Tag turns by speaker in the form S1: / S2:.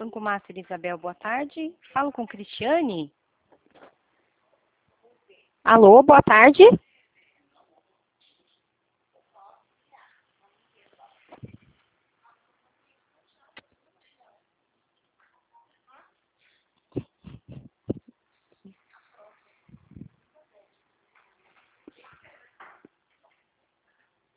S1: Banco Master, Isabel, boa tarde. Falo com Cristiane? Alô, boa tarde.